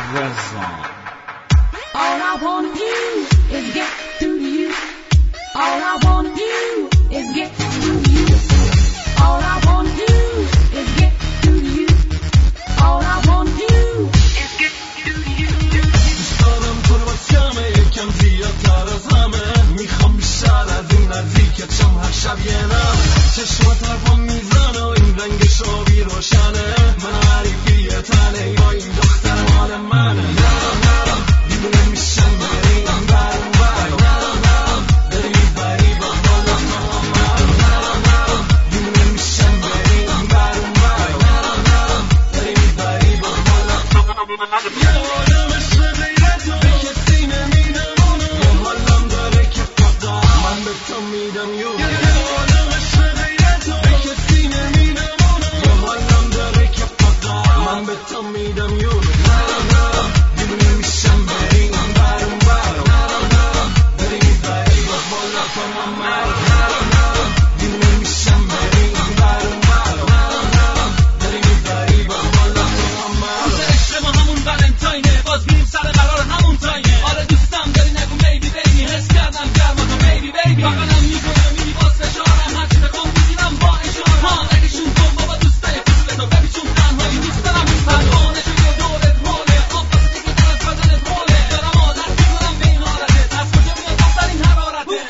رضوان. All I wanna do is get through to you. All I wanna do is get through to you. All I wanna do is get through to you. All I wanna do is get through to you. دوست دارم تو رو باز کمه یکم زیادتر از همه. میخوام بیشتر از این نزدیکت شم هر شب یه نم. چشمات حرفم میزنه و این رنگش آبی روشنه. من حریفی تنه یا این دختر مال منه. نرم نرم دیوونه میشم بری این بر اون بر. نرم نرم داری میبری با بالا تو هم نرم نرم دیوونه میشم بری این بر اون بر. نرم نرم داری میبری با بالا تو هم یه آدم عشق غیر تو به کسی نمیدمونه. یه حالم داره که فقط من به تو میدم یه آدم عشق غیر تو به کسی نمیدمونه. یه حالم داره که فقط من به تو میدم یه نرم نرم دیوونه میشم بری این بر اون بر. نرم نرم داری میبری با بالا تو هم نرم نرم دیوونه میشم بری این بر اون بر. نرم نرم داری میبری با بالا تو هم روز عشق ما همون ولنتاینه، باز میریم سر قرار همون تایمه. آره دوستم داری نگو بیبی بیبی، حس کردم گرما تو بیبی بیبی. بغلم میکنم میری باز فشارم هرچی بکن میگیرم با اشاره. ها نگشون کن بابا دوستای پسته تو ببی چون تنهایی دوست دارم این پروانه شده دورت موله. آب واسه دیگه در از بدنت موله. دارم عادت میکنم به این حالته، از کجا میاد دختر این حرارته.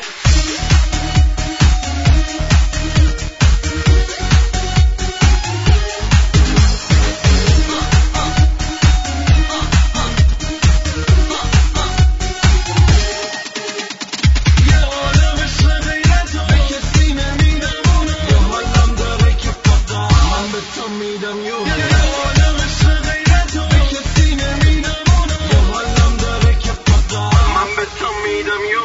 یه آدم عشق غیر تو به کسی نمیدمونه. یه حالم داره که فقط من به تو میدم یه آدم عشق غیر تو به کسی نمیدمونه. یه حالم داره که فقط من به تو میدم یه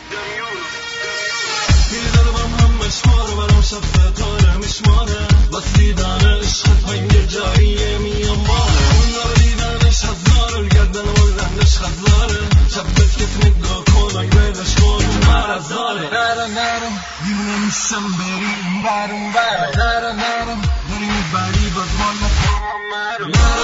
میدارم همش ماره برام شب فتاره میشماره. بس دیدن عشقت پایین یه جاییه میام باره. اون رو دیدنش هزاره گردن و لندش خزاره. شب بسکت نگاه کن آی بردش کن اون مرزاره. نرم نرم دیونه میشم بری این بر اون بر. نرم نرم داری میبری باز مال تو هم مرم.